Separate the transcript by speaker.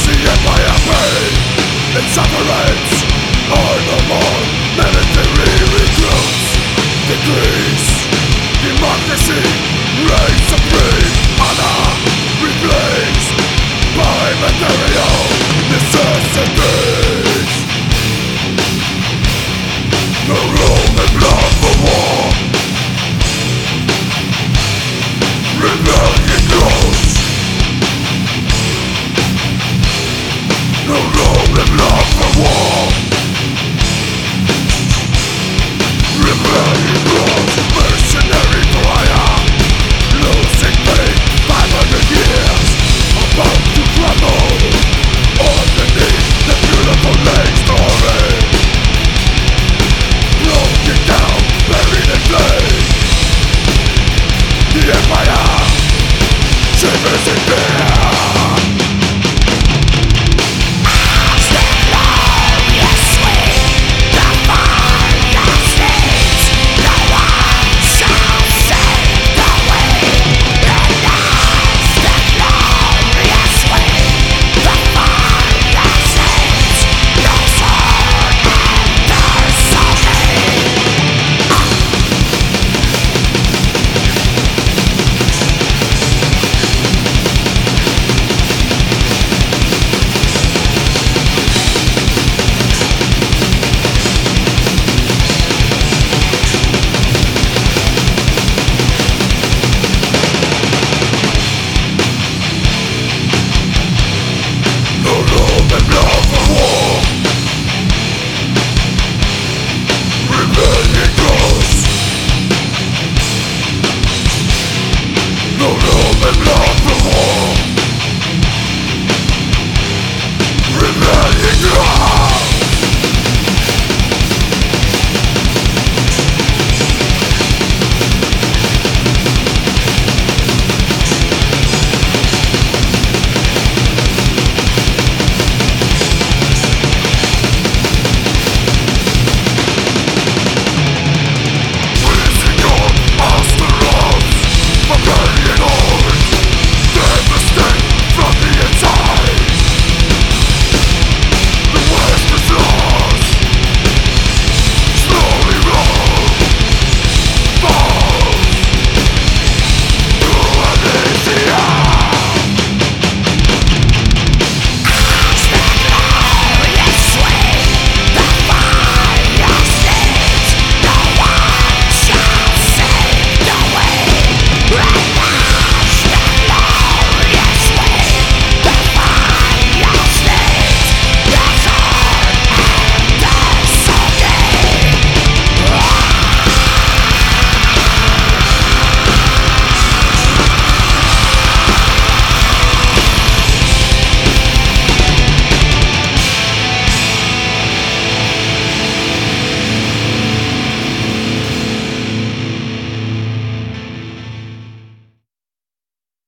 Speaker 1: Sufferance are no more. Military recruits decrease. Democracy reigns supreme. Honor replaced by material necessities. No room in blood for war. Rebellion grows. No room in blood for war. Rebellion grows. Mercenary fire. Losing faith 500 years. About to crumble underneath the beautiful lake story. Broken down, buried in flames. The empire shivers in fear. Rebellion grows.